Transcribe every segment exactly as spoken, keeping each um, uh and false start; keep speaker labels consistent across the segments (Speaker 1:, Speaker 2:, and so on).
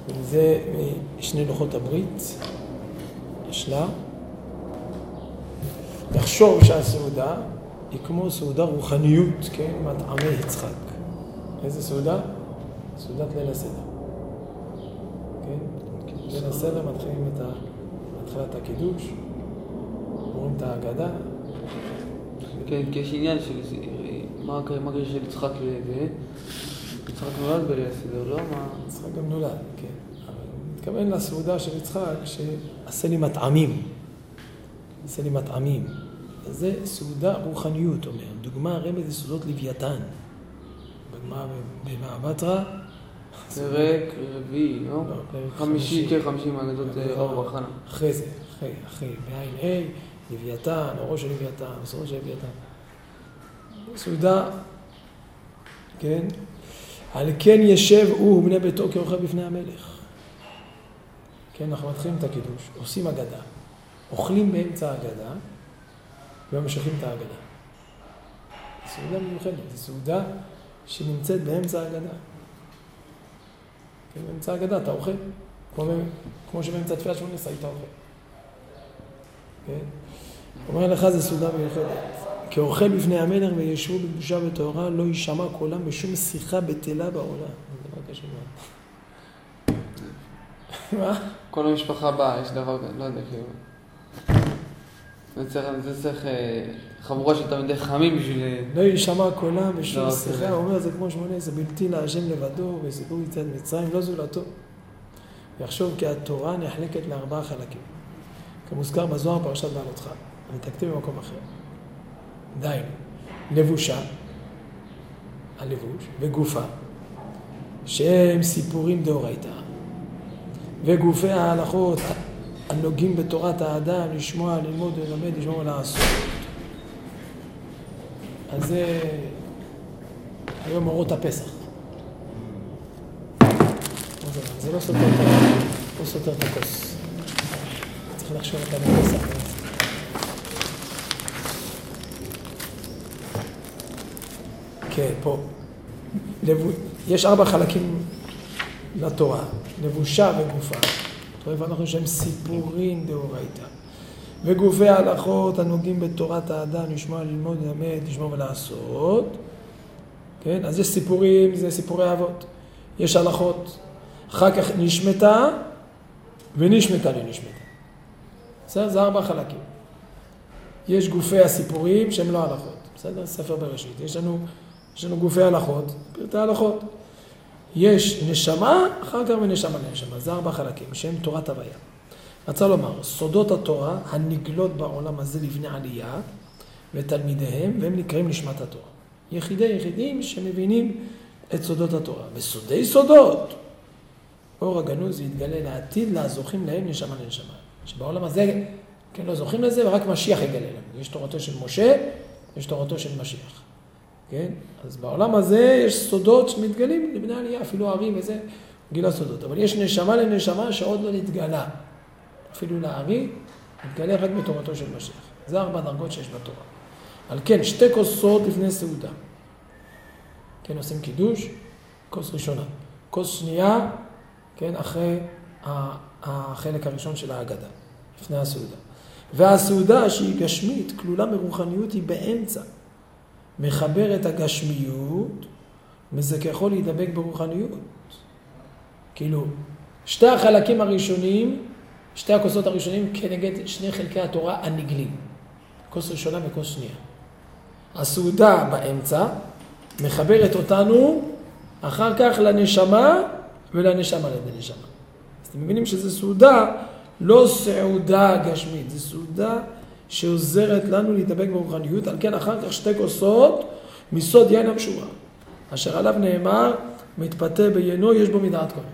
Speaker 1: וזה משני לוחות הברית, יש לה. לחשוב שהסעודה היא כמו סעודה רוחניות, כן? מטעמי יצחק. איזה סעודה? סעודת ליל הסדר. כן? ליל הסדר מתחילים את התחילת הקידוש, אומרים את ההגדה.
Speaker 2: כן, כי יש עניין של מה הקשר של יצחק לזה? יצחק נולד בליל הסדר, לא?
Speaker 1: יצחק גם נולד, כן. אבל מתכוון לסעודה של יצחק שעשה לי מטעמים. עשה לי מטעמים. אז זה סעודה רוחניות, אומר. דוגמה הרמז זה סעודות לוויתן. בגמרא במעבטרה.
Speaker 2: פרק רביעי, לא? חמישי, כן, חמישי מהגדות אור בחנה.
Speaker 1: אחרי זה, אחרי, אחרי, בעין A, לוויתן, אורו של לוויתן, סעודות של לוויתן. סעודה, כן? על כן ישב הוא ובני ביתו כאוכל בפני המלך. כן, אנחנו מתחילים את הקידוש, עושים הגדה, אוכלים באמצע ההגדה, וממשיכים את ההגדה. זו סעודה מיוחדת, זו סעודה שנמצאת באמצע ההגדה. כן, באמצע ההגדה אתה אוכל, כמו, כמו שבאמצע תפילת שמונה עשרה היית אוכל. כן? אומר לך, זו סעודה מיוחדת. כאוכל בפני המלך וישבו בקדושה וטהרה, לא יישמע קולם בשום שיחה בטלה בעולם. זה דבר קשה מאוד. מה?
Speaker 2: כל המשפחה באה, יש דבר כזה, לא יודע כאילו. זה צריך, זה צריך חבורה של תלמידי חכמים בשביל...
Speaker 1: לא יישמע קולם בשום שיחה, הוא אומר, זה כמו שמונה, זה בלתי להשם לבדו, וסיפור יציאת מצרים, לא זולתו. יחשוב כי התורה נחלקת לארבעה חלקים. כמוזכר בזוהר פרשת בעלותך. אני תקתיב במקום אחר. די, לבושה, הלבוש, וגופה, שהם סיפורים דאורייתא, וגופי ההלכות הנוגעים בתורת האדם, לשמוע, ללמוד, ללמד, לשמוע ולעשות. אז זה היום אורות הפסח. זה לא סותר, לא סותר את הכוס. צריך לחשוב את הפסח. כן, פה. יש ארבע חלקים לתורה, לבושה וגופה. אתה רואה, אנחנו שהם סיפורים דאורייתא. וגופי ההלכות הנוגעים בתורת האדם, לשמוע, ללמוד, ללמד, לשמוע ולעשות. כן, אז יש סיפורים, זה סיפורי אבות. יש הלכות. אחר כך נשמתה ונשמתה לנשמתה. בסדר? זה ארבע חלקים. יש גופי הסיפורים שהם לא הלכות. בסדר? ספר בראשית. יש לנו... יש לנו גופי הלכות, פרטי הלכות. יש נשמה, אחר כך ונשמה לנשמה. זה ארבע חלקים, שהם תורת הוויה. רצה לומר, סודות התורה הנגלות בעולם הזה לבני עלייה ותלמידיהם, והם נקראים נשמת התורה. יחידי יחידים שמבינים את סודות התורה. וסודי סודות, אור הגנוז יתגלה לעתיד, לזוכים להם נשמה לנשמה. שבעולם הזה, כן, לא זוכים לזה, ורק משיח יגלה להם. יש תורתו של משה, יש תורתו של משיח. כן? אז בעולם הזה יש סודות שמתגלים לבני עלייה, אפילו הארי וזה, גילה סודות. אבל יש נשמה לנשמה שעוד לא נתגלה. אפילו לארי, נתגלה רק בתורתו של משיח. זה ארבע דרגות שיש בתורה. על כן, שתי כוסות לפני סעודה. כן, עושים קידוש, כוס ראשונה. כוס שנייה, כן, אחרי החלק הראשון של ההגדה, לפני הסעודה. והסעודה שהיא גשמית, כלולה מרוחניות, היא באמצע. מחבר את הגשמיות, מזה ככל להידבק ברוחניות. כאילו, שתי החלקים הראשונים, שתי הכוסות הראשונים כנגד שני חלקי התורה הנגלים. כוס ראשונה וכוס שנייה. הסעודה באמצע מחברת אותנו אחר כך לנשמה ולנשמה לידי נשמה. אז אתם מבינים שזו סעודה, לא סעודה גשמית, זו סעודה שעוזרת לנו להתאבק ברוחניות, על כן אחר כך שתי כוסות מסוד יין המשורה, אשר עליו נאמר, מתפתה ביינו, יש בו מדעת כהן.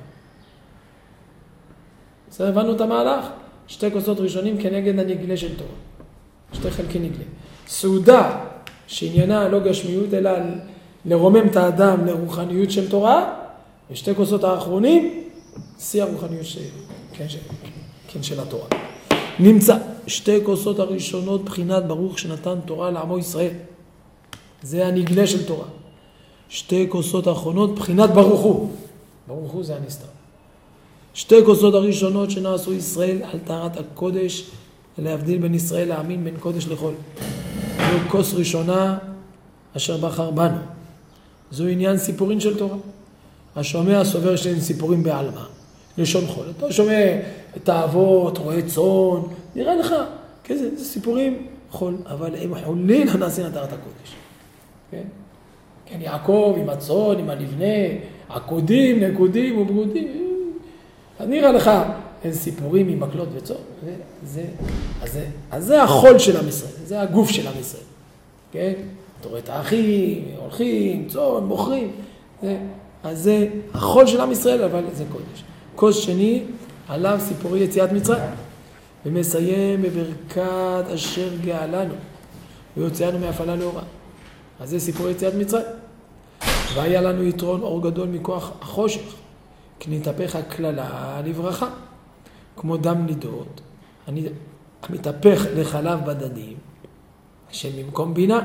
Speaker 1: בסדר, הבנו את המהלך? שתי כוסות ראשונים כנגד הנגלה של תורה. שתי חלקי נגלה. סעודה שעניינה לא גשמיות, אלא לרומם את האדם לרוחניות של תורה, ושתי כוסות האחרונים, שיא הרוחניות של, כן, של, כן, של התורה. נמצא שתי כוסות הראשונות בחינת ברוך שנתן תורה לעמו ישראל. זה הנגלה של תורה. שתי כוסות האחרונות בחינת ברוך הוא. ברוך הוא זה הנסתר. שתי כוסות הראשונות שנעשו ישראל על טהרת הקודש, להבדיל בין ישראל להאמין בין קודש לחול. זו כוס ראשונה אשר בחר בנו. זו עניין סיפורין של תורה. השומע סובר שאין סיפורים בעלמא, לשון חול. אתה שומע את האבות, רואה צאן, נראה לך, כזה, זה סיפורים חול, אבל הם חולין הנעשים על טהרת הקודש. כן? כן, יעקב עם הצאן, עם הנבנה, עקודים, נקודים וברודים. אז נראה לך, אין סיפורים עם מקלות וצאן. זה, זה, אז זה, אז זה החול של עם ישראל, זה הגוף של עם ישראל. כן? אתה רואה את האחים, הולכים, צאן, מוכרים. זה, אז זה החול של עם ישראל, אבל זה קודש. כוס שני, עליו סיפורי יציאת מצרים. ומסיים בברכת אשר גאלנו, ויוצאנו מהפעלה לאורה. אז זה סיפור יציאת מצרים. והיה לנו יתרון אור גדול מכוח החושך, כי נתהפך הכללה לברכה, כמו דם נידות, אני מתהפך לחלב בדדים, שבמקום בינה,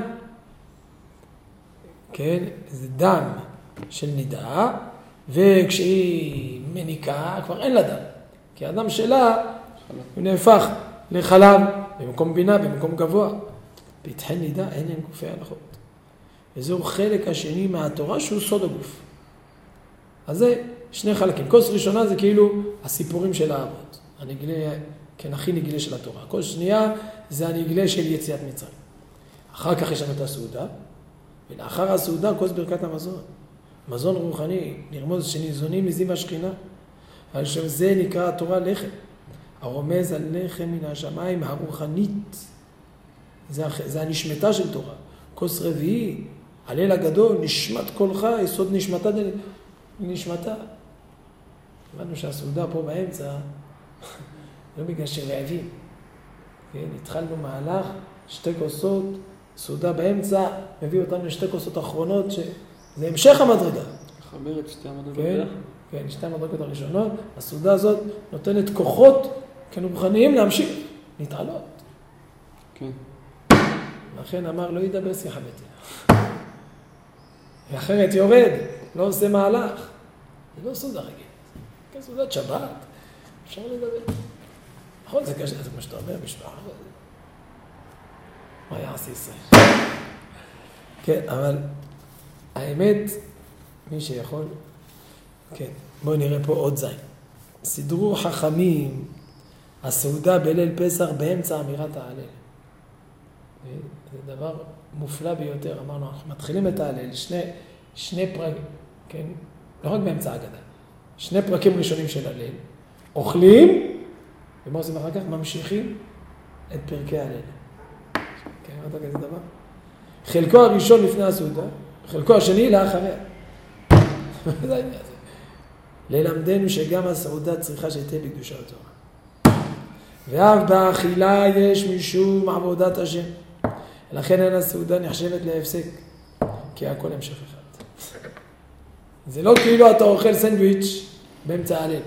Speaker 1: כן, זה דם של נידה, וכשהיא מניקה כבר אין לה דם, כי הדם שלה הוא נהפך לחלב במקום בינה, במקום גבוה. פתחי נידה אין להם גופי הלכות. וזהו חלק השני מהתורה שהוא סוד הגוף. אז זה שני חלקים. כוס ראשונה זה כאילו הסיפורים של האבות. הנגלה, כן, הכי נגלה של התורה. כוס שנייה זה הנגלה של יציאת מצרים. אחר כך יש לנו את הסעודה, ולאחר הסעודה כוס ברכת המזון. מזון רוחני, נרמוז שניזונים מזיו השכינה. על שם זה נקרא התורה לחם. הרומז על לחם מן השמיים הרוחנית. זה, זה הנשמתה של תורה. כוס רביעי, הליל הגדול, נשמת קולך, יסוד נשמתה נשמתה. אמרנו שהסעודה פה באמצע, לא בגלל שרעבים. כן, התחלנו מהלך, שתי כוסות, סעודה באמצע, מביא אותנו לשתי כוסות אחרונות, שזה המשך המדרגה.
Speaker 2: לחבר את שתי המדרגות.
Speaker 1: כן, כן, שתי המדרגות הראשונות. הסעודה הזאת נותנת כוחות, כן, רוחניים להמשיך, להתעלות.
Speaker 2: כן.
Speaker 1: לכן אמר, לא ידבר שיחה ביתי. ואחרת יורד, לא עושה מהלך. זה לא סעודה רגיל. כן, סעודת שבת. אפשר לדבר. נכון, זה קשה, זה כמו שאתה אומר, משפחה. מה יעשה ישראל? כן, אבל האמת, מי שיכול, כן, בואו נראה פה עוד זין. סידרו חכמים הסעודה בליל פסח באמצע אמירת ההלל. זה דבר מופלא ביותר. אמרנו, אנחנו מתחילים את ההלל, שני, שני פרקים, כן? לא רק באמצע ההגדה. שני פרקים ראשונים של הלל, אוכלים, ומה עושים אחר כך? ממשיכים את פרקי ההלל. כן, אמרת כזה דבר? חלקו הראשון לפני הסעודה, חלקו השני לאחריה. זה העניין הזה. ללמדנו שגם הסעודה צריכה שתהיה בקדושה התורה. ואף באכילה יש משום עבודת השם. לכן אין הסעודה נחשבת להפסק, כי הכל המשך אחד. זה לא כאילו אתה אוכל סנדוויץ' באמצע הלל.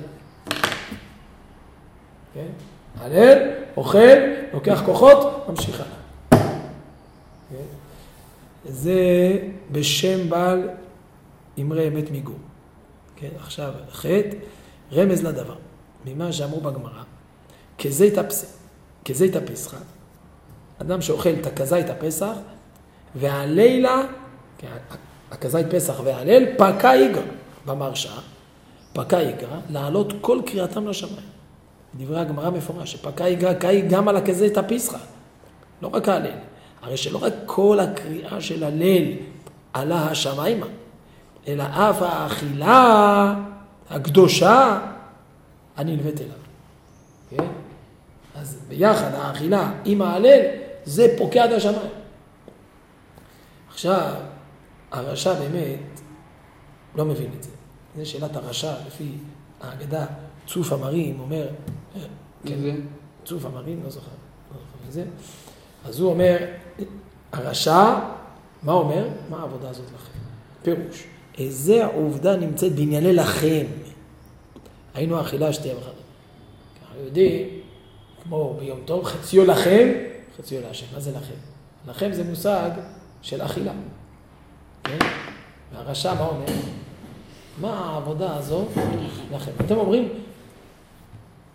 Speaker 1: כן? הלל, אוכל, לוקח כוחות, ממשיך הלאה. כן? זה בשם בעל אמרי אמת מיגור. כן? עכשיו, חטא, רמז לדבר. ממה שאמרו בגמרא, כזית הפסח, כזית הפסח, אדם שאוכל את הכזית הפסח, והלילה, הכזית פסח והליל, פקע איגרא במרשה, פקע איגרא, לעלות כל קריאתם לשמיים. דברי הגמרא מפורש, שפקע איגרא קאי גם על הכזית הפסח, לא רק הליל. הרי שלא רק כל הקריאה של הליל עלה השמיימה, אלא אף האכילה הקדושה הנלווית אליו. כן? אז ביחד האכילה עם ההלל, זה פוקע עד השמיים. עכשיו, הרשע באמת לא מבין את זה. זה שאלת הרשע, לפי ההגדה, צוף המרים, אומר, כן, צוף המרים, לא זוכר, לא זוכר את זה. אז הוא אומר, הרשע, מה אומר? מה העבודה הזאת לכם? פירוש, איזה עובדה נמצאת בענייני לכם? היינו האכילה שתהיה בחדר. אנחנו יודעים, כמו ביום טוב, חציו לכם, חציו להשם. מה זה לכם? לכם זה מושג של אכילה. כן? והרשע מה אומר? מה העבודה הזו לכם? אתם אומרים,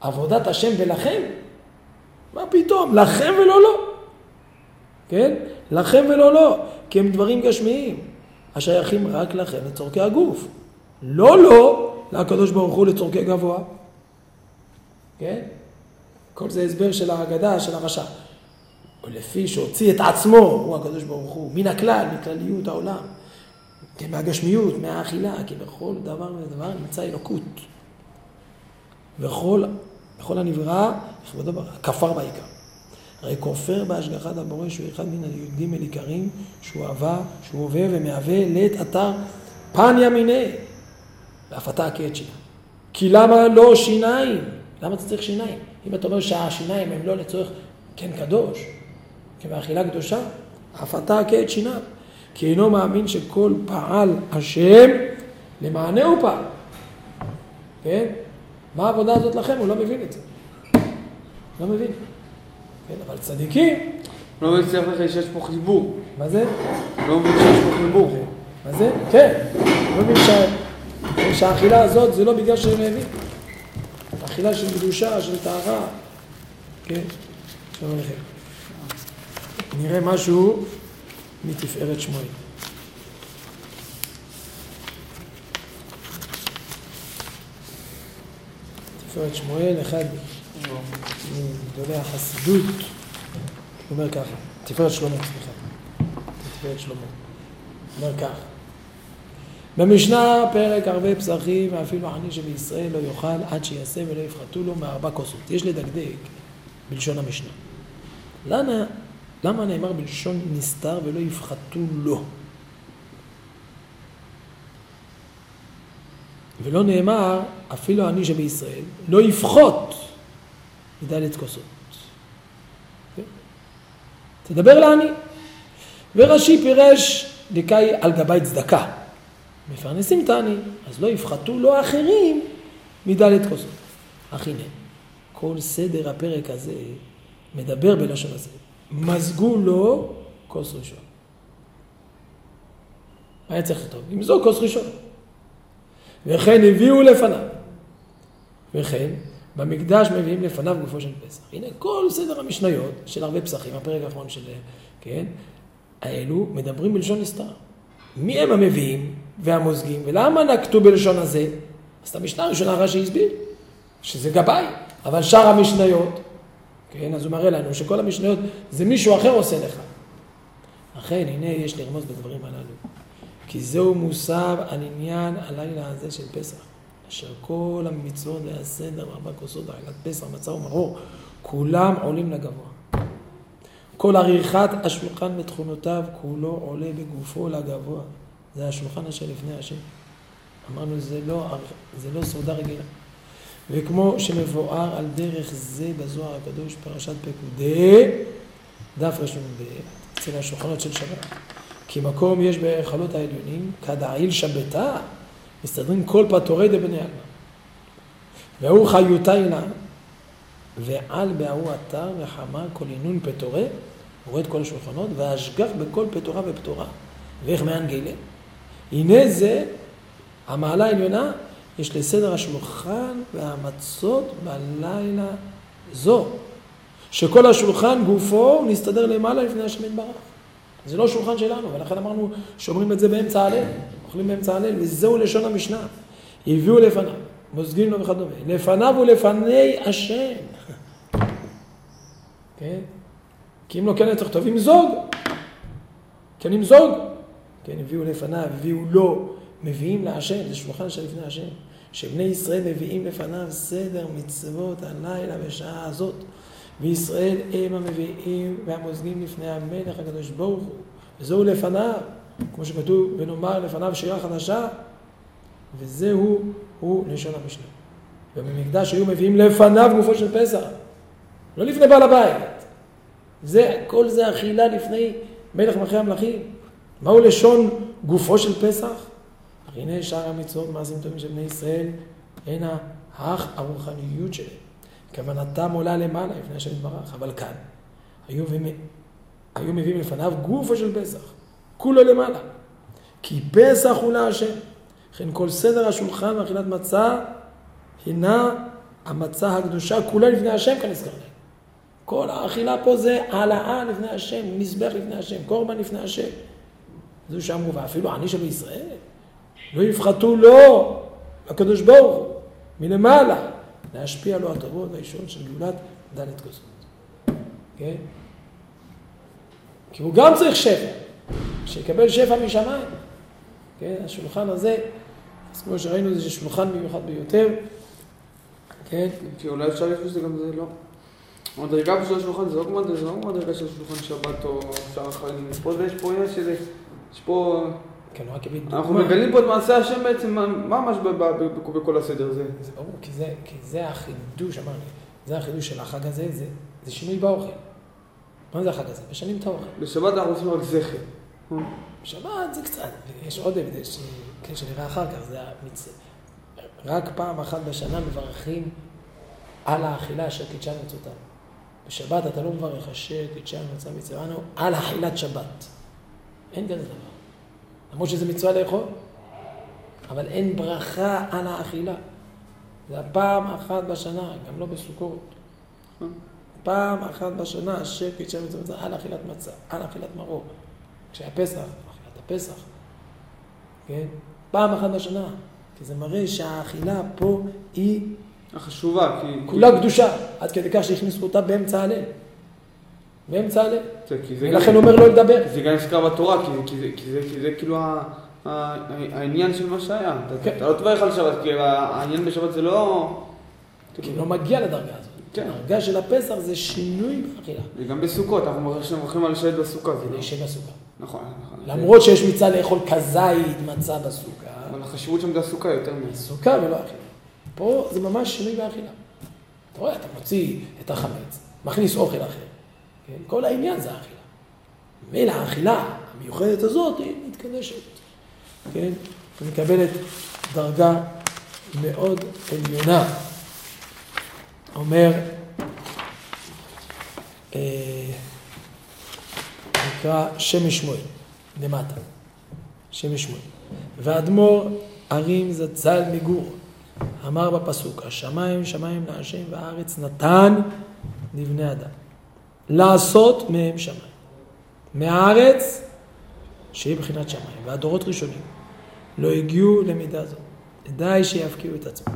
Speaker 1: עבודת השם ולכם? מה פתאום? לכם ולא לא. כן? לכם ולא לא. כי הם דברים גשמיים. השייכים רק לכם לצורכי הגוף. לא לא, לקדוש ברוך הוא לצורכי גבוה. כן? כל זה הסבר של ההגדה, של הרשע. ולפי שהוציא את עצמו, הוא הקדוש ברוך הוא, מן הכלל, מכלליות העולם. כן, מהגשמיות, מהאכילה, כי בכל דבר ודבר נמצא אלוקות. וכל, בכל הנברא, כפר בעיקר. הרי כופר בהשגחת הבורא שהוא אחד מן היהודים אל עיקרים, שהוא אהבה, שהוא הווה ומהווה לית אתר פן ימיני. ואף אתה הקט שינה. כי למה לא שיניים? למה אתה צריך שיניים? אם אתה אומר שהשיניים הם לא לצורך כן קדוש, כמאכילה קדושה, אף אתה הקט שינה. כי אינו מאמין שכל פעל השם למענה הוא פעל. כן? מה העבודה הזאת לכם? הוא לא מבין את זה. לא מבין. כן, אבל צדיקים...
Speaker 2: לא מבין שצריך לך שיש פה חיבור.
Speaker 1: מה זה?
Speaker 2: לא מבין שיש פה חיבור.
Speaker 1: מה זה? כן. לא מבין שה... שהאכילה הזאת זה לא בגלל שהם מבין. האכילה של קדושה, של טהרה. כן? שלום עליכם. נראה משהו מתפארת שמואל. תפארת שמואל, אחד מגדולי החסידות, הוא אומר ככה, תפארת שלמה, סליחה, תפארת שלמה, הוא אומר ככה, במשנה פרק הרבה פסחים, ואפילו עני שבישראל לא יאכל עד שיעשה ולא יפחתו לו מארבע כוסות. יש לדקדק בלשון המשנה. למה, למה נאמר בלשון נסתר ולא יפחתו לו? ולא נאמר, אפילו עני שבישראל, לא יפחות מדלת כוסות. תדבר לעני. ורש"י פירש דקאי על גבי צדקה. מפרנסים את העני, אז לא יפחתו לו אחרים מדלת כוסות. אך הנה, כל סדר הפרק הזה מדבר בלשון הזה. מזגו לו כוס ראשון. מה היה צריך לכתוב? למזוג כוס ראשון. וכן הביאו לפניו. וכן, במקדש מביאים לפניו גופו של פסח. הנה, כל סדר המשניות של הרבה פסחים, הפרק האחרון של, כן, האלו מדברים בלשון נסתר. מי הם המביאים והמוזגים, ולמה נקטו בלשון הזה? אז את המשנה הראשונה רש"י הסביר, שזה גבאי, אבל שאר המשניות, כן, אז הוא מראה לנו שכל המשניות זה מישהו אחר עושה לך. לכן, הנה יש לרמוז בדברים הללו. כי זהו מוסר על עניין הלילה הזה של פסח, אשר כל המצוות והסדר וארבע כוסות ואכילת פסח, מצה ומרור, כולם עולים לגבוה. כל עריכת השולחן ותכונותיו, כולו עולה בגופו לגבוה. זה השולחן אשר לפני השם. אמרנו, זה לא, זה לא סעודה רגילה. וכמו שמבואר על דרך זה בזוהר הקדוש, פרשת פקודי, דף ראשון ב... אצל השולחנות של שבת. כי מקום יש בהיכלות העליונים, כדעיל שבתה, מסתדרים כל פטורי דבני עלמא. והוא חיותי לה, ועל בהוא אתר וחמה כל עינון פטורי, הוא רואה את כל השולחנות, והשגח בכל פטורה ופטורה. ואיך מהנגילה? הנה זה, המעלה העליונה, יש לסדר השולחן והמצות בלילה זו. שכל השולחן גופו נסתדר למעלה לפני השם יתברך. זה לא שולחן שלנו, ולכן אמרנו שאומרים את זה באמצע הליל, אוכלים באמצע הליל, וזהו לשון המשנה. הביאו לפניו, מוזגים לו וכדומה, לפניו ולפני השם. כן? כי אם לא כן צריך טוב, ימזוג. כן, ימזוג. כן, הביאו לפניו, הביאו לו, מביאים להשם, זה שולחן שלפני השם. שבני ישראל מביאים לפניו סדר מצוות הלילה בשעה הזאת. וישראל הם המביאים והמוזגים לפני המלך הקדוש ברוך הוא. וזהו לפניו, כמו שכתוב, ונאמר לפניו שירה חדשה, וזהו הוא לשון המשנה. ובמקדש היו מביאים לפניו גופו של פסח, לא לפני בעל הבית. זה, כל זה אכילה לפני מלך מלכי המלכים. מהו לשון גופו של פסח? הנה שאר המצוות מעשים טובים של בני ישראל, הנה האח הרוחניות שלהם. כוונתם עולה למעלה לפני השם יתברך, אבל כאן היו, ומ... היו מביאים לפניו גופו של פסח, כולו למעלה. כי פסח הוא להשם. לכן כל סדר השולחן ואכילת מצה הינה המצה הקדושה כולה לפני השם כנזכר להם. כל האכילה פה זה העלאה לפני השם, מזבח לפני השם, קורבן לפני השם. זו שאמרו, ואפילו עני שבישראל, לא יפחתו לו, הקדוש ברוך הוא, מלמעלה, להשפיע לו הטובות והישועות של גאולת דלת כוסות. כן? כי הוא גם צריך שפע, שיקבל שפע משמיים. כן? השולחן הזה, אז כמו שראינו, זה שולחן מיוחד ביותר. כן?
Speaker 2: כי אולי אפשר לפני שזה גם זה לא. המדרגה של השולחן זה לא כמו מדרגה של שולחן שבת או אפשר החיים. פה יש פה יש איזה, יש פה...
Speaker 1: כן, רק אביא
Speaker 2: אנחנו מגלים פה את מעשה השם בעצם ממש בכל הסדר הזה.
Speaker 1: זה ברור, כי זה, כי זה החידוש, אמרנו, זה החידוש של החג הזה, זה, זה שינוי באוכל. מה זה החג הזה? משנים את האוכל.
Speaker 2: בשבת אנחנו עושים רק זכר.
Speaker 1: בשבת זה קצת, יש עוד הבדל שנראה אחר כך, זה המצ... רק פעם אחת בשנה מברכים על האכילה אשר קידשנו מצוותיו. בשבת אתה לא מברך אשר קידשנו מצוותיו על אכילת שבת. אין כזה דבר. למרות שזה מצווה לאכול, אבל אין ברכה על האכילה. זה הפעם אחת בשנה, גם לא בסוכות. פעם אחת בשנה אשר קידשנו מצוותיו על אכילת מצה, על אכילת מרור. כשהיה פסח, אכילת הפסח. כן? פעם אחת בשנה. כי זה מראה שהאכילה פה היא...
Speaker 2: החשובה, כי...
Speaker 1: כולה קדושה, עד כדי כך שהכניסו אותה באמצע הליל. באמצע הליל. ולכן הוא אומר לא לדבר.
Speaker 2: זה גם נזכר בתורה, כי זה כאילו העניין של מה שהיה. אתה לא תברך על שבת, כי העניין בשבת זה לא...
Speaker 1: כי לא מגיע לדרגה הזאת. הדרגה של הפסח זה שינוי באכילה.
Speaker 2: וגם בסוכות, אנחנו מברכים על שבת בסוכה.
Speaker 1: זה ישב בסוכה.
Speaker 2: נכון, נכון.
Speaker 1: למרות שיש מצווה לאכול כזית מצה בסוכה.
Speaker 2: אבל החשיבות שם זה הסוכה יותר מזה.
Speaker 1: סוכה ולא אכילה. פה זה ממש שינוי באכילה. אתה רואה, אתה מוציא את החמץ, מכניס אוכל אחר. כן? כל העניין זה האכילה. מילא האכילה המיוחדת הזאת היא מתקדשת. כן? ומקבלת דרגה מאוד עליונה. אומר, אה, נקרא שם שמואל, למטה. שם שמואל. ואדמו"ר הרים זצ"ל מגור, אמר בפסוק, השמיים שמיים להשם והארץ נתן לבני אדם. לעשות מהם שמיים. מהארץ, שהיא בחינת שמיים. והדורות ראשונים לא הגיעו למידה זאת. די שיפקיעו את עצמם.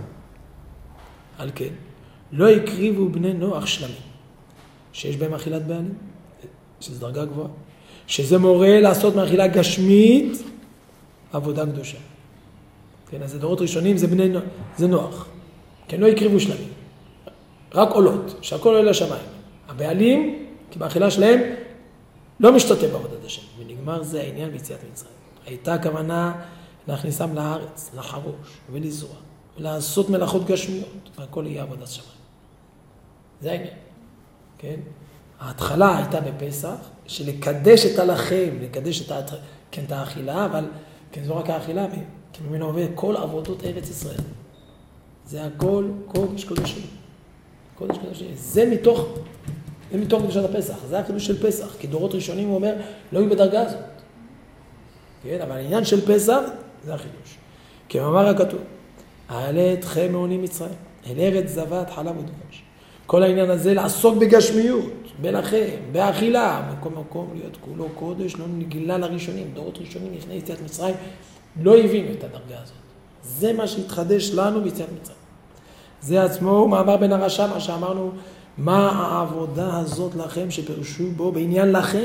Speaker 1: על כן, לא הקריבו בני נוח שלמים, שיש בהם אכילת בעלים, שזו דרגה גבוהה, שזה מורה לעשות מאכילה גשמית, עבודה קדושה. כן, אז הדורות ראשונים זה בני נוח, זה נוח. כן, לא הקריבו שלמים. רק עולות, שהכל עולה לשמיים. הבעלים, כי באכילה שלהם, לא משתתף בעבודת השם. ונגמר זה העניין ביציאת מצרים. הייתה הכוונה להכניסם לארץ, לחרוש ולזרוע, ולעשות מלאכות גשמיות, והכל יהיה עבודת שמיים. זה העניין. כן? ההתחלה הייתה בפסח, שלקדש את הלחם, לקדש את, הת... כן, את האכילה, אבל כן, זו רק האכילה, כי ממנו עובד כל עבודות ארץ ישראל. זה הכל קודש קודשים. קודש קודשים. זה מתוך, זה מתוך קדושת הפסח. זה החידוש של פסח. כי דורות ראשונים הוא אומר, לא יהיו בדרגה הזאת. כן, אבל העניין של פסח, זה החידוש. כי אמר הכתוב, העלה אתכם מעונים מצרים, אל ארץ זבת חלב ודבש. כל העניין הזה לעסוק בגשמיות, בלחם, באכילה, מקום מקום להיות כולו קודש, לא נגילה לראשונים. דורות ראשונים לפני יציאת מצרים לא הבינו את הדרגה הזאת. זה מה שהתחדש לנו ביציאת מצרים. זה עצמו מאמר בן הרשע, מה שאמרנו, מה העבודה הזאת לכם שפרשו בו בעניין לכם.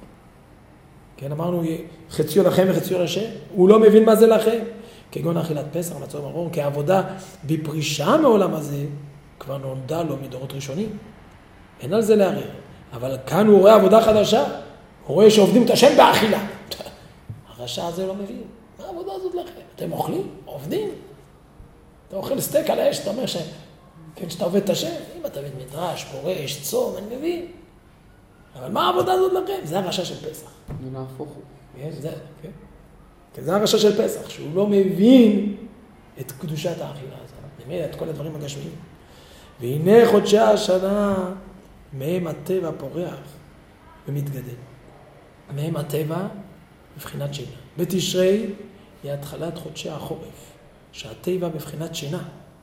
Speaker 1: כן, אמרנו, חציו לכם וחציו לשם. הוא לא מבין מה זה לכם. כגון אכילת פסח, מצום ארור, כעבודה בפרישה מעולם הזה, כבר נולדה לו מדורות ראשונים. אין על זה לערער. אבל כאן הוא רואה עבודה חדשה. הוא רואה שעובדים את השם באכילה. הרשע הזה לא מבין. מה העבודה הזאת לכם? אתם אוכלים? עובדים? אתה אוכל סטייק על האש, אתה אומר ש... כן, שאתה עובד את השם. אם אתה בית מדרש, פורש, צום, אני מבין. אבל מה העבודה הזאת לכם? זה הרשע של פסח.
Speaker 2: זה נהפוך הוא.
Speaker 1: כן, זה, כן. כי זה הרשע של פסח, שהוא לא מבין את קדושת האכילה הזאת. מבין את כל הדברים הגשמיים. והנה חודשי השנה, מהם הטבע פורח ומתגדל. מהם הטבע בבחינת שינה. בתשרי היא התחלת חודשי החורף, שהטבע בבחינת שינה.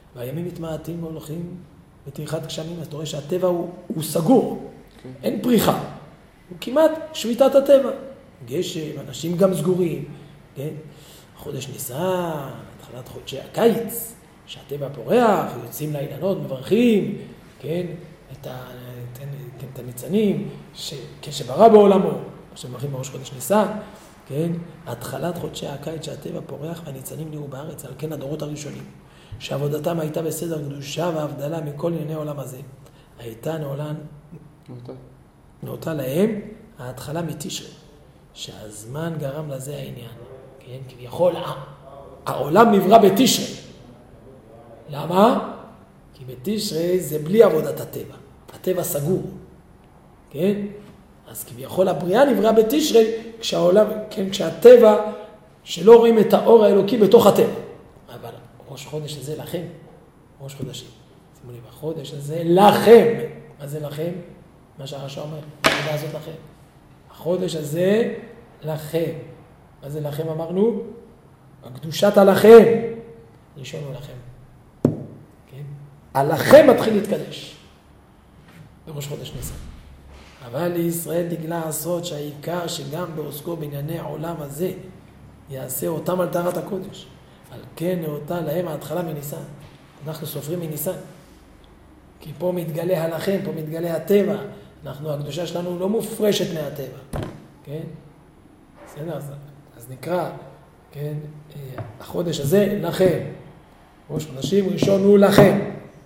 Speaker 1: והימים מתמעטים והולכים בטריחת גשמים, אז אתה רואה שהטבע הוא, הוא סגור, okay. אין פריחה, הוא כמעט שביתת הטבע. גשם, אנשים גם סגורים, כן? חודש ניסן, התחלת חודשי הקיץ, שהטבע פורח, יוצאים לאילנות, מברכים, כן? את, ה, את, את, את הניצנים, ש, כן, שברא בעולמו, שמברכים בראש חודש ניסן, כן? התחלת חודשי הקיץ שהטבע פורח והניצנים נראו בארץ, על כן הדורות הראשונים, שעבודתם הייתה בסדר קדושה והבדלה מכל ענייני העולם הזה, הייתה נעולה, נאותה להם ההתחלה מתשרי, שהזמן גרם לזה העניין, כן? כביכול העולם נברא בתשרי. למה? כי בתשרי זה בלי עבודת הטבע, הטבע סגור, כן? אז כביכול הבריאה נברא בתשרי, כשהעולם, כן, כשהטבע, שלא רואים את האור האלוקי בתוך הטבע. אבל ראש חודש הזה לכם, ראש חודשים. שימו לב, החודש הזה לכם. מה זה לכם? מה שהרשע אומר, העבודה הזאת לכם. החודש הזה לכם. מה זה לכם אמרנו? הקדושת הלכם. ראשון הוא לכם. כן? הלכם מתחיל להתקדש. בראש חודש ניסן. אבל לישראל נגלה הסוד שהעיקר שגם בעוסקו בענייני העולם הזה יעשה אותם על טהרת הקודש. על כן נאותה להם ההתחלה מניסן. אנחנו סופרים מניסן. כי פה מתגלה הלכם, פה מתגלה הטבע. אנחנו, הקדושה שלנו לא מופרשת מהטבע. כן? בסדר, אז, אז נקרא, כן? החודש הזה לכם. ראש חודשים ראשון הוא לכם.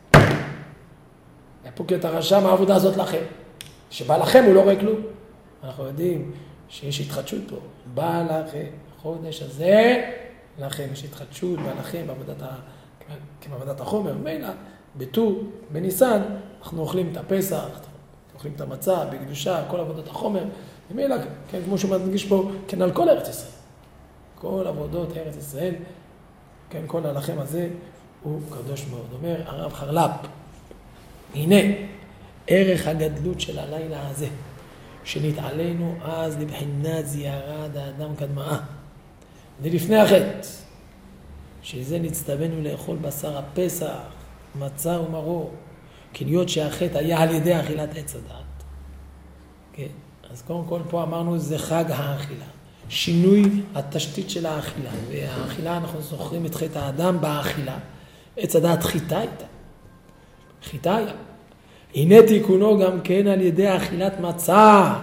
Speaker 1: הפוקי את הרשע מהעבודה הזאת לכם. שבא לכם הוא לא רואה כלום. אנחנו יודעים שיש התחדשות פה. בא לכם, החודש הזה לכם, יש התחדשות, בא לכם, בעבודת, ה... בעבודת החומר, מילא, בט"ו, בניסן, אנחנו אוכלים את הפסח, אוכלים את המצה, בקדושה, כל עבודת החומר, ומילא, כן, כמו שהוא מדגיש פה, כן, על כל ארץ ישראל. כל עבודות ארץ ישראל, כן, כל הלכם הזה הוא קדוש מאוד. אומר הרב חרל"פ, הנה, ערך הגדלות של הלילה הזה, שנתעלינו אז לבחינת זיערת האדם קדמאה. ולפני החטא, שזה נצטווינו לאכול בשר הפסח, מצה ומרור, כניות שהחטא היה על ידי אכילת עץ הדעת. כן, אז קודם כל פה אמרנו זה חג האכילה. שינוי התשתית של האכילה. והאכילה אנחנו זוכרים את חטא האדם באכילה. עץ הדעת חיטה איתה. חיטה היה. הנה תיקונו גם כן על ידי אכילת מצה,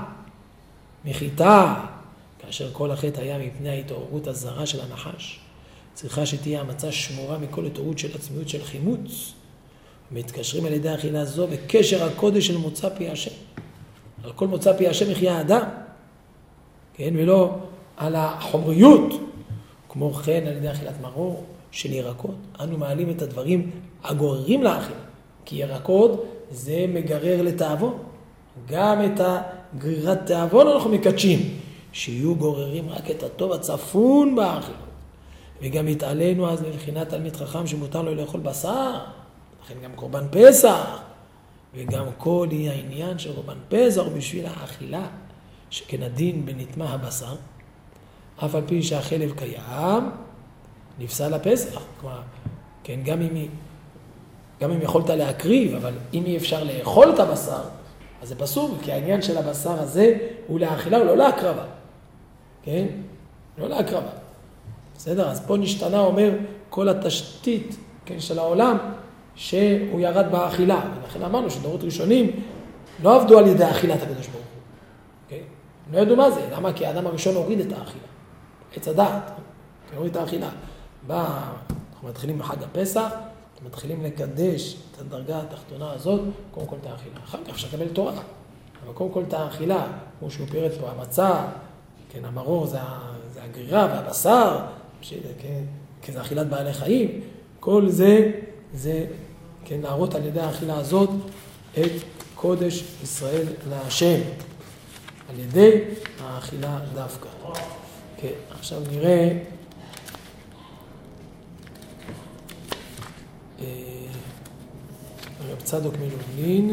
Speaker 1: מחיטה, כאשר כל החטא היה מפני ההתעוררות הזרה של הנחש. צריכה שתהיה המצה שמורה מכל התעוררות של עצמיות של חימוץ. מתקשרים על ידי האכילה זו בקשר הקודש של מוצא פי השם. על כל מוצא פי השם יחיה האדם, כן, ולא על החומריות. כמו כן על ידי אכילת מרור של ירקות, אנו מעלים את הדברים הגוררים לאכילה, כי ירקות זה מגרר לתאבון. גם את הגרירת תאבון אנחנו מקדשים, שיהיו גוררים רק את הטוב הצפון באכילה. וגם התעלינו אז לבחינת תלמיד חכם שמותר לו לאכול בשר, לכן גם קורבן פסח, וגם כל העניין של קורבן פסח בשביל האכילה, שכן הדין בנטמע הבשר, אף על פי שהחלב קיים, נפסל הפסח. כלומר, כן, גם אם, גם אם יכולת להקריב, אבל אם אי אפשר לאכול את הבשר, אז זה פסול, כי העניין של הבשר הזה הוא לאכילה, הוא לא להקרבה. כן? לא להקרבה. בסדר? אז פה נשתנה, אומר, כל התשתית, כן, של העולם, שהוא ירד באכילה. ולכן אמרנו שדורות ראשונים לא עבדו על ידי האכילת הקדוש ברוך הוא. כן? לא ידעו מה זה. למה? כי האדם הראשון הוריד את האכילה. עץ הדעת. הוריד את האכילה. בא, אנחנו מתחילים בחג הפסח, מתחילים לקדש את הדרגה התחתונה הזאת, קודם כל את האכילה. אחר כך אפשר לקבל תורה. אבל קודם כל את האכילה, כמו שהוא פירט פה, המצה, כן, המרור זה, זה הגרירה והבשר, כן, כן, זה אכילת בעלי חיים. כל זה, זה, כן, להראות על ידי האכילה הזאת את קודש ישראל להשם. על ידי האכילה דווקא. כן, עכשיו נראה רב צדוק מלובלין.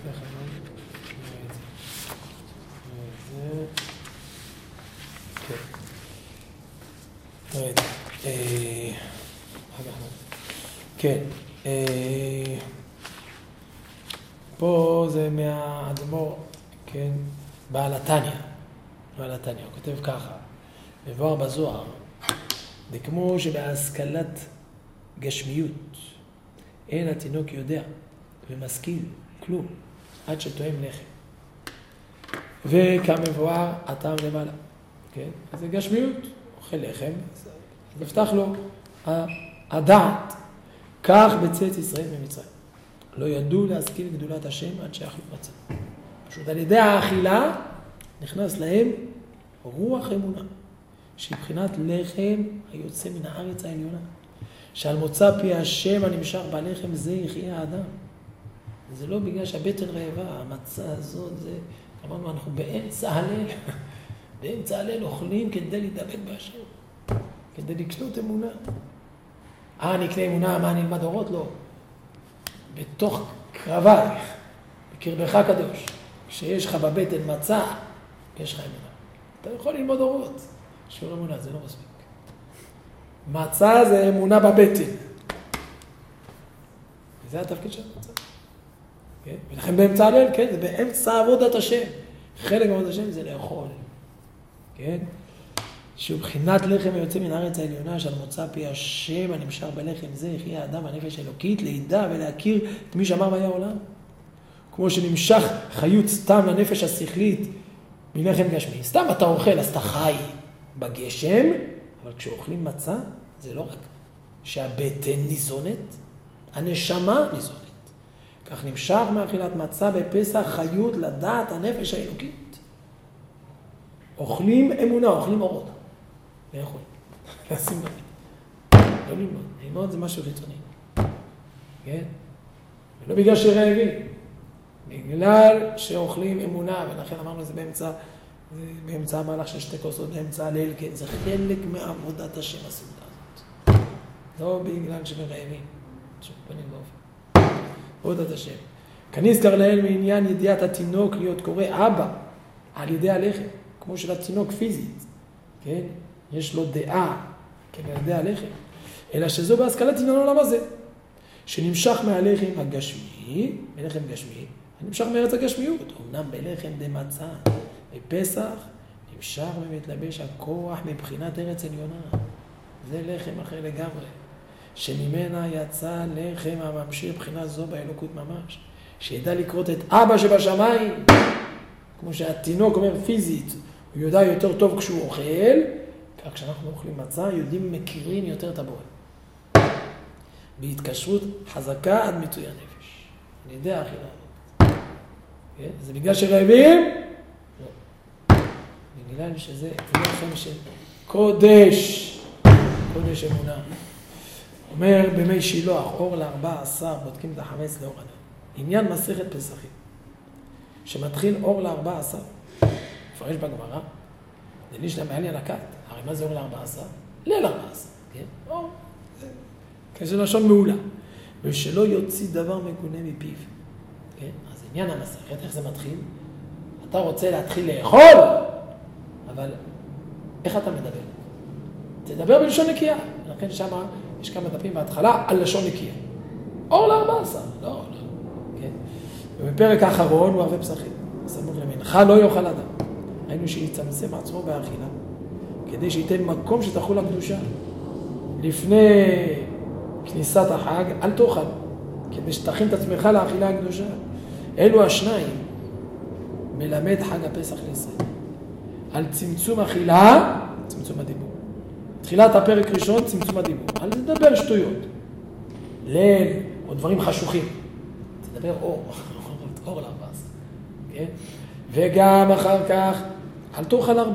Speaker 1: לפני כן, נראה את זה. נראה את זה. כן. נראה את זה. כן. פה זה מהאדמו"ר, כן, בעל התניא. בעל התניא, הוא כותב ככה, מבואר בזוהר, זה כמו שבהשכלת גשמיות, אין התינוק יודע ומשכיל כלום, עד שתואם לחם. וכמבואר הטעם למעלה, כן? אז זה גשמיות, אוכל לחם, אז נפתח לו הדעת, כך בצאת ישראל ממצרים. לא ידעו להשכיל גדולת השם עד שאכלו מצה. פשוט על ידי האכילה נכנס להם רוח אמונה, שהיא בחינת לחם היוצא מן הארץ העליונה, שעל מוצא פי השם הנמשך בלחם זה יחיה האדם. זה לא בגלל שהבטן רעבה, המצה הזאת זה, אמרנו, אנחנו באמצע הליל, באמצע הליל אוכלים כדי להידבק בהשם, כדי לקנות אמונה. אה, נקנה אמונה, מה נלמד אורות? לא. בתוך קרבה, בקרבך קדוש, כשיש לך בבטן מצה, יש לך אמונה. אתה יכול ללמוד אורות. שיעור אמונה, זה לא מספיק. מצה זה אמונה בבטן. וזה התפקיד של המצה. כן? ולכן באמצע הליל, כן, זה באמצע עבודת השם. חלק מעבודת השם זה לאכול. כן? שהוא בחינת לחם היוצא מן הארץ העליונה, שעל מוצא פי השם הנמשך בלחם זה, יחיה האדם הנפש האלוקית, לידע ולהכיר את מי שאמר והיה העולם. כמו שנמשך חיות סתם לנפש השכלית מלחם גשמי. סתם אתה אוכל, אז אתה חי בגשם, אבל כשאוכלים מצה, זה לא רק שהבטן ניזונת, הנשמה ניזונת. כך נמשך מאכילת מצה בפסח חיות לדעת הנפש האלוקית. אוכלים אמונה, אוכלים אורות. לאכול. לשים לב. לא ללמוד. ללמוד זה משהו חיצוני. כן? ולא בגלל שרעבים. בגלל שאוכלים אמונה, ולכן אמרנו זה באמצע, זה באמצע המהלך של שתי כוסות, באמצע הליל, כן? זה חלק מעבודת השם הסעודה הזאת. לא בגלל שרעבים. שום פנים באופן. עבודת השם. כנזכר לאל מעניין ידיעת התינוק להיות קורא אבא על ידי הלחם. כמו של התינוק פיזית, כן? יש לו דעה, כן, על ידי הלחם. אלא שזו בהשכלת עניין העולם הזה, שנמשך מהלחם הגשמי, מלחם גשמי, נמשך מארץ הגשמיות, אמנם בלחם דמצה, בפסח, נמשך ומתלבש הכוח מבחינת ארץ עליונה. זה לחם אחר לגמרי, שממנה יצא לחם הממשיך בחינה זו באלוקות ממש, שידע לקרות את אבא שבשמיים, כמו שהתינוק אומר פיזית, הוא יודע יותר טוב כשהוא אוכל, כך כשאנחנו אוכלים מצה, יודעים מכירים יותר את הבורא. בהתקשרות חזקה עד מיצוי הנפש. אני יודע אכילה. כן? זה בגלל שרעבים? לא. בגלל שזה לחם של קודש. קודש אמונה. אומר במי שילוח, אור לארבע עשר, בודקים את החמץ לאור אדם. עניין מסכת פסחים. שמתחיל אור לארבע עשר. מפרש בגמרא, זה נשנה מעניין לקט. הרי מה זה אור לארבע עשר? ליל ארבע עשר, כן? אור. כזה לשון מעולה. ושלא יוציא דבר מגונה מפיו. כן? אז עניין המסכת, איך זה מתחיל? אתה רוצה להתחיל לאכול, אבל איך אתה מדבר? תדבר בלשון נקייה. לכן שמה יש כמה דפים בהתחלה על לשון נקייה. אור לארבע עשר. לא, לא. כן? ובפרק האחרון הוא הרבה פסחים. סמוך למנחה לא יאכל אדם. ראינו שיצמצם עצמו באכילה, כדי שייתן מקום שתחול הקדושה. לפני כניסת החג, אל תאכל, כדי שתכין את עצמך לאכילה הקדושה. אלו השניים מלמד חג הפסח לישראל. על צמצום אכילה, צמצום הדיבור. תחילת הפרק ראשון, צמצום הדיבור. אל תדבר שטויות. ליל, או דברים חשוכים. תדבר אור, אור לארבע עשר. כן? וגם אחר כך, אל תאכל הרבה.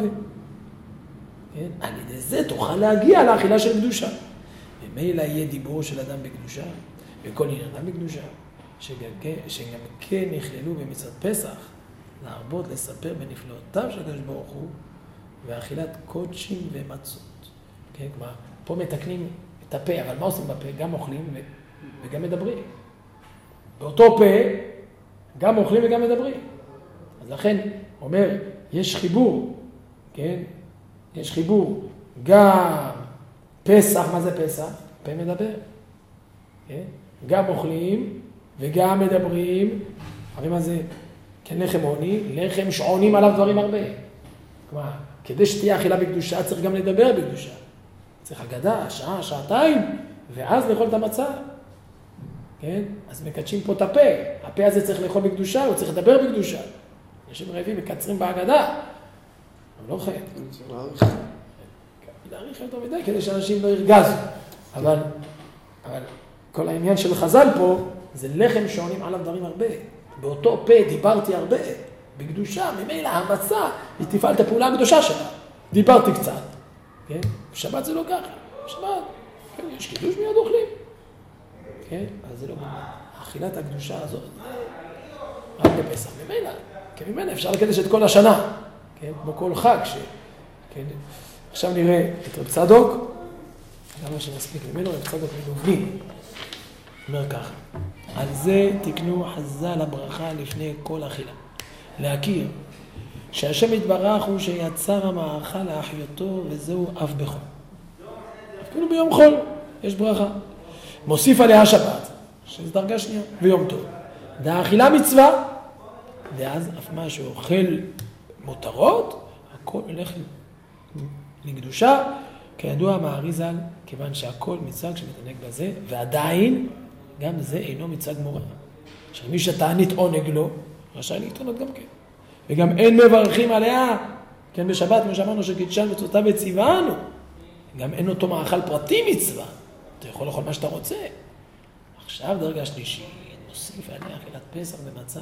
Speaker 1: כן? על ידי זה תוכל להגיע לאכילה של קדושה. ומילא יהיה דיבור של אדם בקדושה, וכל עניין אדם בקדושה, שגם, שגם כן נכללו במצוות פסח, להרבות לספר בנפלאותיו של הקדוש ברוך הוא, ואכילת קודשים ומצות. כן? כלומר, פה מתקנים את הפה, אבל מה עושים בפה? גם אוכלים וגם מדברים. באותו פה, גם אוכלים וגם מדברים. אז לכן, אומר, יש חיבור, כן? יש חיבור, גם פסח, מה זה פסח? פה מדבר. כן? גם אוכלים וגם מדברים, הרי מה זה? כן, לחם עוני, לחם שעונים עליו דברים הרבה. כלומר, כדי שתהיה אכילה בקדושה, צריך גם לדבר בקדושה. צריך אגדה, שעה, שעתיים, ואז לאכול את המצה. כן? אז מקדשים פה את הפה. הפה הזה צריך לאכול בקדושה, הוא צריך לדבר בקדושה. אנשים רעבים מקצרים בהגדה. אבל לא חייב.
Speaker 2: צריך להעריך.
Speaker 1: להעריך יותר מדי, כדי שאנשים לא ירגזו. אבל, אבל כל העניין של חז"ל פה, זה לחם שעונים עליו דברים הרבה. באותו פה דיברתי הרבה, בקדושה, ממילא המצה, היא תפעל את הפעולה הקדושה שלה. דיברתי קצת. כן? בשבת זה לא ככה. בשבת, כן, יש קידוש מיד אוכלים. כן? אז זה לא באמת. אכילת הקדושה הזאת, רק בפסח, ממילא. כן, ממילא אפשר לקדש את כל השנה. כן? כמו כל חג. ש... כן? עכשיו נראה את רב צדוק. למה שנספיק ממנו, רב צדוק מלובני. אומר ככה. על זה תקנו חז"ל הברכה לפני כל אכילה. להכיר שהשם יתברך הוא שיצר המאכל לאחיותו וזהו אף בחול. אפילו ביום חול יש ברכה. מוסיף עליה שבת, שזו דרגה שנייה, ויום טוב. דאכילה מצווה, ואז אף מה שאוכל מותרות, הכל הולך לקדושה, כידוע מהאריז"ל, כיוון שהכל מצווה כשמתענג בזה, ועדיין גם זה אינו מצווה גמורה. שמי שתענית עונג לו, רשאי להתענות גם כן. וגם אין מברכים עליה, כן, בשבת, כמו שאמרנו, שקידשן מצוותיו וציוונו. גם אין אותו מאכל פרטי מצווה. אתה יכול לאכול מה שאתה רוצה. עכשיו דרגה שלישית, נוסיף עליה אכילת פסח ומצה.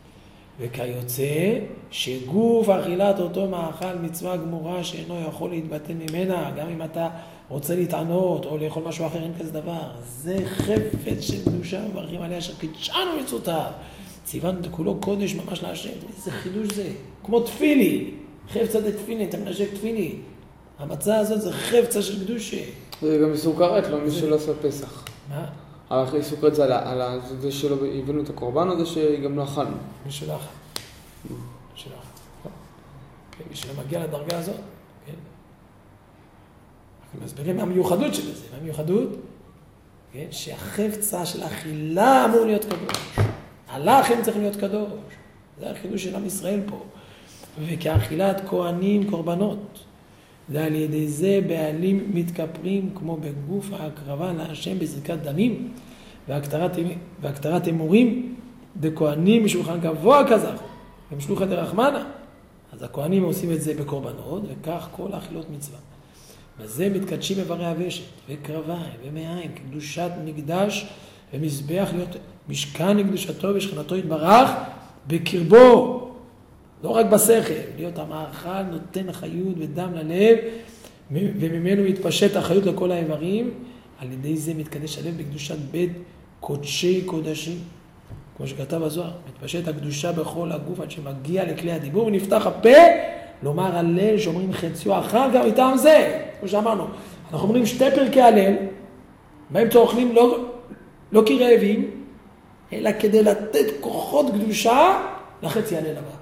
Speaker 1: וכיוצא שגוף אכילת אותו מאכל מצווה גמורה שאינו יכול להתבטל ממנה, גם אם אתה רוצה להתענות או לאכול משהו אחר, אין כזה דבר. זה חפץ של קדושה מברכים עליה שקידשנו מצוותיו. ציוונו את כולו קודש ממש להשם. איזה חידוש זה. כמו תפילי. חפצה דה תפילי, אתה מנשק תפילי. המצה הזאת זה חפצה של קדושה.
Speaker 2: זה גם מסוכרת, לא מי שלא עשה פסח.
Speaker 1: מה?
Speaker 2: אבל סוכרת זה על זה שלא הבאנו את הקורבן או זה שגם לא אכלנו?
Speaker 1: מי שלא אכל. מי שלא אכל. מי שלא מגיע לדרגה הזאת. כן. אנחנו מסבירים מה המיוחדות של זה. מה המיוחדות? כן. שהחפצה של האכילה אמור להיות קדוש. הלחם צריך להיות קדוש. זה החידוש של עם ישראל פה. וכאכילת כהנים קורבנות. זה על ידי זה בעלים מתכפרים כמו בגוף ההקרבה להשם בזריקת דמים והקטרת אמורים דכהנים משולחן גבוה כזך הם שלוחא דרחמנא. אז הכהנים עושים את זה בקורבנות וכך כל האכילות מצווה. בזה מתקדשים איברי הוושת וקרביים ומעיים כקדושת מקדש ומזבח להיות משכן לקדושתו ושכינתו יתברך בקרבו. לא רק בשכל, להיות המאכל נותן חיות ודם ללב, וממנו יתפשט החיות לכל האיברים, על ידי זה מתקדש הלב בקדושת בית קודשי קודשים. כמו שכתב הזוהר, מתפשט הקדושה בכל הגוף עד שמגיע לכלי הדיבור, ונפתח הפה, לומר הלל שאומרים חציו אחר גם מטעם זה. כמו שאמרנו, אנחנו אומרים שתי פרקי הלל, באמצע אוכלים לא, לא כי רעבים, אלא כדי לתת כוחות קדושה לחצי הלל הבא.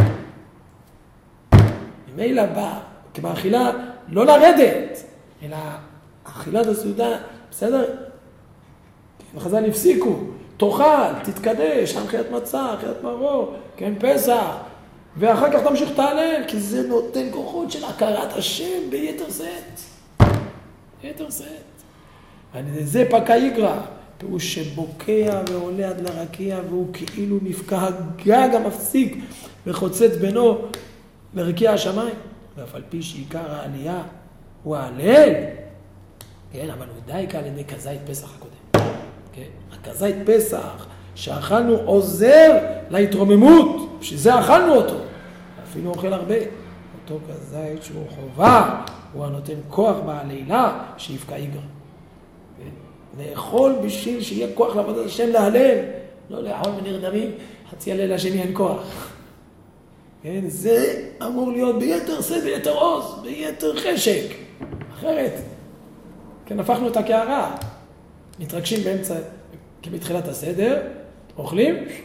Speaker 1: ממילא בא, כבאכילה, לא לרדת, אלא אכילת הסעודה, בסדר? וחז"ל הפסיקו, תאכל, תתקדש, אכילת מצה, אכילת מרור, כן, פסח, ואחר כך תמשיך תהלל, כי זה נותן כוחות של הכרת השם ביתר שאת. ביתר שאת. וזה פקע יגרע, פירוש שבוקע ועולה עד לרקיע, והוא כאילו נפקע הגג המפסיק וחוצץ בינו, לרקיע השמיים, ואף על פי שעיקר העלייה הוא ההלל, כן, אבל הוא די קל לידי כזית פסח הקודם. כן, הכזית פסח שאכלנו עוזר להתרוממות, שזה אכלנו אותו, אפילו אוכל הרבה. אותו כזית שהוא חובה, הוא הנותן כוח בהלילה שיפקע יגרע. כן? לאכול בשביל שיהיה כוח לעבודת השם להלל, לא לאכול ונרדמים, חצי הליל השני אין כוח. כן, זה אמור להיות ביתר שאת, ביתר עוז, ביתר חשק. אחרת, כן, הפכנו את הקערה. מתרגשים באמצע, כבתחילת הסדר, אוכלים,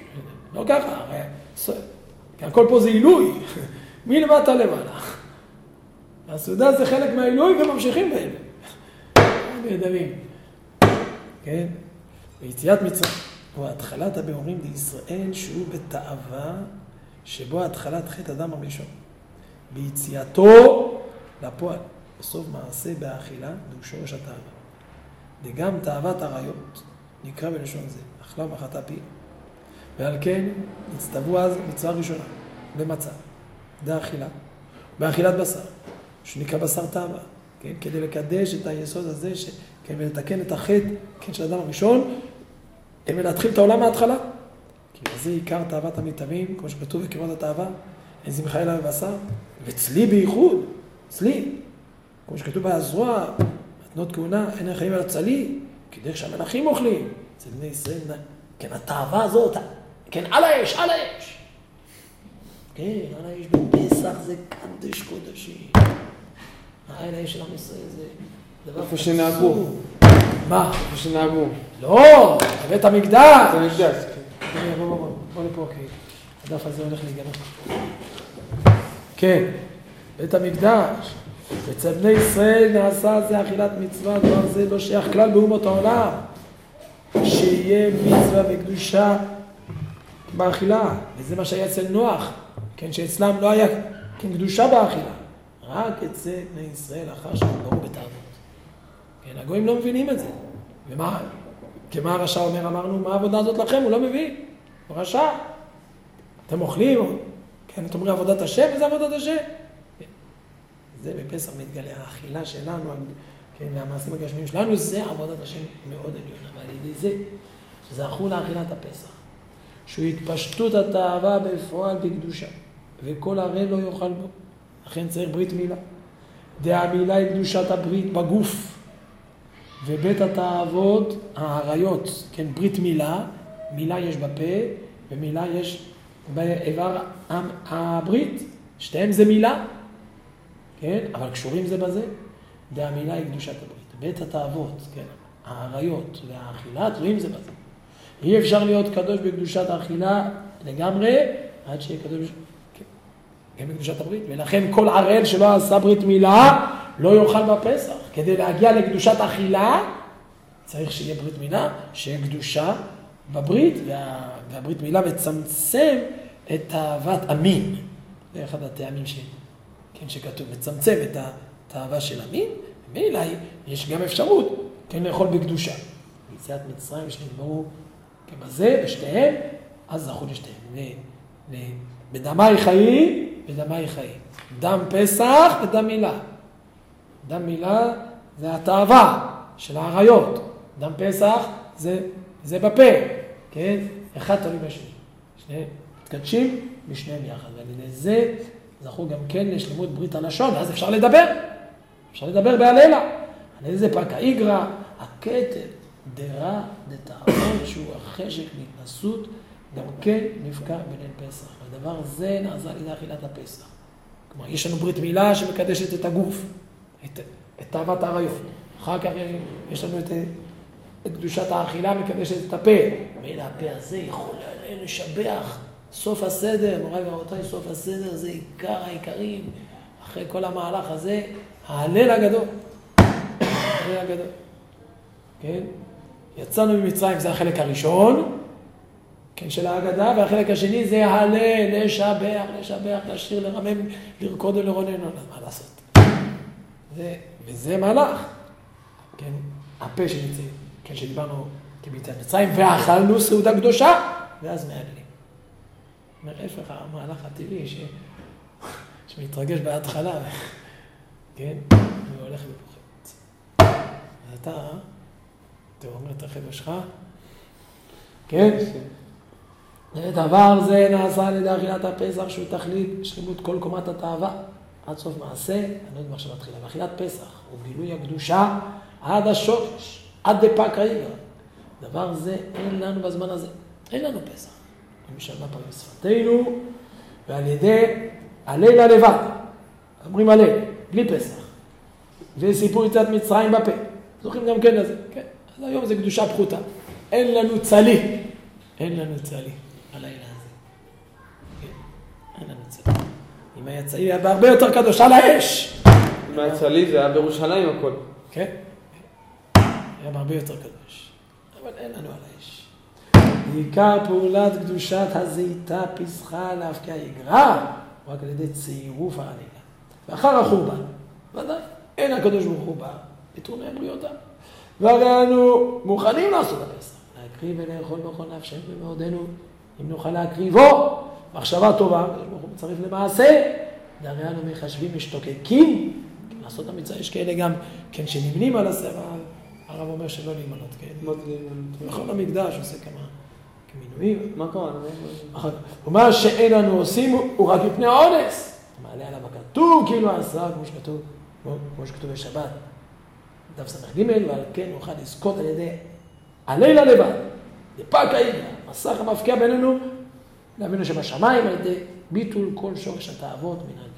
Speaker 1: לא ככה, הרי... כי הכל פה זה עילוי, מלמטה למעלה. הסעודה זה חלק מהעילוי וממשיכים בהם. נהדרים. כן? ביציאת מצרים, הוא התחלת הבאורים בישראל שהוא בתאווה, שבו התחלת חטא אדם הראשון. ביציאתו לפועל, בסוף מעשה באכילה, הוא שורש התאווה. וגם תאוות עריות, נקרא בלשון זה, אכלה ומחתה פי. ועל כן הצטוו אז מצווה ראשונה, במצה, באכילה, באכילת בשר, שנקרא בשר תאווה, כן? כדי לקדש את היסוד הזה, ש... כן, ולתקן את החטא, כן, של האדם הראשון, כן, ולהתחיל את העולם מההתחלה. כי זה עיקר תאוות המתאבים, כמו שכתוב בקירות התאווה, אין שמחה אלא בבשר, וצלי בייחוד, צלי, כמו שכתוב בהזרוע, מתנות כהונה, אין החיים על הצלי, כדרך שהמלאכים אוכלים, אצל בני ישראל, כן, התאווה הזאת, כן, על האש, על האש. כן, על האש בפסח זה קדש קודשים. על האש של עם ישראל זה דבר
Speaker 2: איפה שנהגו.
Speaker 1: מה?
Speaker 2: איפה שנהגו.
Speaker 1: לא, בבית המקדש.
Speaker 2: בבית המקדש,
Speaker 1: כן. בוא, בוא, בוא, בוא לפה, כן. הדף הזה הולך להיגמר. כן, בית המקדש. אצל בני ישראל נעשה זה אכילת מצווה, דבר זה לא שייך כלל באומות העולם. שיהיה מצווה וקדושה באכילה, וזה מה שהיה אצל נוח, כן, שאצלם לא היה כן, קדושה באכילה, רק אצל בני ישראל אחר שהם ברו בתאוות. כן, הגויים לא מבינים את זה. ומה, כמה הרשע אומר, אמרנו, מה העבודה הזאת לכם? הוא לא מבין. הוא רשע. אתם אוכלים, כן, אתם אומרים עבודת השם, וזה עבודת השם. כן. זה בפסח מתגלה, האכילה שלנו, כן, והמעשים הגשמיים שלנו, זה עבודת השם מאוד עליונה, ועל ידי זה, זכו לאכילת הפסח. שהוא התפשטות התאווה בפועל בקדושה, וכל הרי לא יאכל בו. לכן צריך ברית מילה. דהמילה היא קדושת הברית בגוף, ובית התאוות, העריות, כן, ברית מילה, מילה יש בפה, ומילה יש באיבר הברית, שתיהם זה מילה, כן, אבל קשורים זה בזה. דהמילה היא קדושת הברית. בית התאוות, כן, העריות והאכילה, תלויים זה בזה. אי אפשר להיות קדוש בקדושת האכילה לגמרי, עד שיהיה קדוש גם בקדושת הברית. ולכן כל ערל שלא עשה ברית מילה, לא יאכל בפסח. כדי להגיע לקדושת האכילה, צריך שיהיה ברית מילה, שיהיה קדושה בברית, וה... והברית מילה מצמצם את תאוות המין. זה אחד הטעמים ש... כן, שכתוב, מצמצם את התאווה של המין, ומילא יש גם אפשרות, כן, לאכול בקדושה. ביציאת מצרים שנגמרו כבזה, ושתיהם, אז זכו לשתיהם. ו... ו... בדמי חיי, בדמי חיי. דם פסח ודם מילה. דם מילה זה התאווה של העריות. דם פסח זה, זה בפה, כן? אחד תלוי בשני. שניהם מתקדשים משניהם יחד. ועל ידי זה זכו גם כן לשלמות ברית הלשון, ואז אפשר לדבר. אפשר לדבר בהלילה. על איזה פקה איגרא, הכתב, דרע, דתאוות, שהוא החשק להתנסות, גם כן נפקע בליל פסח. הדבר הזה נעשה על ידי אכילת הפסח. כלומר, יש לנו ברית מילה שמקדשת את הגוף, את, את תאוות העריות. אחר כך יש לנו את, את קדושת האכילה מקדשת את הפה. ואלה הפה הזה יכול לשבח סוף הסדר, מוריי ורבותיי, סוף הסדר זה עיקר העיקרים. אחרי כל המהלך הזה, ההלל הגדול. ההלל הגדול. כן? יצאנו ממצרים, זה החלק הראשון, כן, של ההגדה, והחלק השני זה הלל, לשבח, לשבח, לשיר, לרמם, לרקוד ולרונן, מה לעשות? זה, וזה מהלך, כן, הפה שנצא, כן, שדיברנו כביציאת מצרים, ואכלנו סעודה קדושה, ואז מהללים. אומר, ההפך, המהלך הטבעי, ש... שמתרגש בהתחלה, כן, והולך ופוחת. אז אתה, אתה אומר את החבר שלך, כן? דבר זה נעשה על ידי אכילת הפסח, שהוא תכלית שלמות כל קומת התאווה, עד סוף מעשה, אני לא יודע מה שמתחילה, באכילת פסח, ובגילוי הקדושה, עד השורש, עד דפק העיגר. דבר זה אין לנו בזמן הזה, אין לנו פסח. למשל מה פעמים שפתנו, ועל ידי הלילה לבד, אומרים הליל, בלי פסח, וסיפור יציאת מצרים בפה, זוכרים גם כן לזה, כן? אז היום זה קדושה פחותה, אין לנו צלי, אין לנו צלי. הלילה הזה. אם היה צעיר, היה בהרבה יותר קדוש על האש.
Speaker 2: אם היה צעלי, זה היה בירושלים הכל.
Speaker 1: כן? היה בהרבה יותר קדוש. אבל אין לנו על האש. עיקר פעולת קדושת הזיתה פיסחה להפקיע יגרע, רק על ידי צירוף העלילה. ואחר החורבן, ודאי, אין הקדוש ברוך הוא בא, בתורני בריאותם. והרי אנו מוכנים לעשות הפסח, להקריב ולאכול בכל נפשנו במאודנו, אם נוכל להקריבו, מחשבה טובה, הקדוש ברוך הוא מצרף למעשה, והרי אנו מחשבים משתוקקים, לעשות המצווה, יש כאלה גם, כן, שנמנים על הסר, הרב אומר שלא להימנות כאלה.
Speaker 2: מה זה להימנות?
Speaker 1: בכל המקדש עושה כמה כמינויים.
Speaker 2: מה קורה?
Speaker 1: ומה שאין לנו עושים הוא רק מפני האונס. מעלה עליו הכתוב, כאילו עשה, כמו שכתוב, כמו שכתוב בשבת, דף סמך ג' ועל כן נוכל לזכות על ידי הלילה לבד, דפק העיגה, מסך המפקיע בינינו, להבינו שבשמיים על ידי ביטול כל שורש התאוות מן